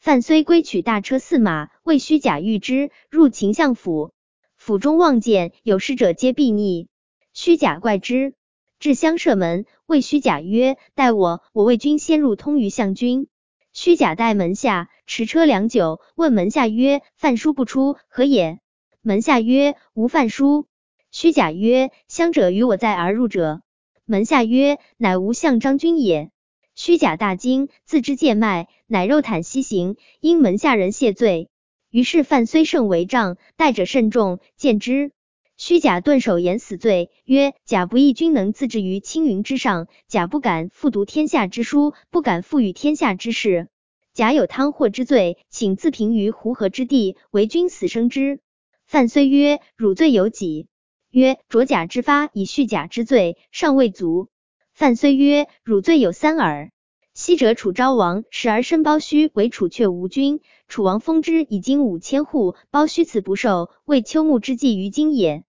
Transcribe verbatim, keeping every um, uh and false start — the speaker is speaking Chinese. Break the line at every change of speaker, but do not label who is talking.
范睢归取大车驷马，谓虚假御之，入秦相府。府中望见有使者，皆避逆。虚假怪之，至乡舍门，谓虚假曰：待我，我为君先入通于相君。虚假待门下，持车良久，问门下曰：范书不出，何也？门下曰：无范书。虚假曰：乡者与我在而入者。门下曰：乃吾相张君也。虚假大惊，自知贱卖，乃肉袒西行，因门下人谢罪。于是范睢胜为杖，带者甚众，见之。虚假顿首言死罪，曰：假不义君能自治于青云之上，假不敢复读天下之书，不敢赋予天下之事。假有汤祸之罪，请自平于湖河之地，为君死生之。范睢曰：汝罪有几？曰：着假之发，以虚假之罪，尚未足。范睢曰：汝罪有三耳。昔者楚昭王时而申包胥为楚阙吴君，楚王封之以金五千户，包胥辞不受，为丘牧之计于今也。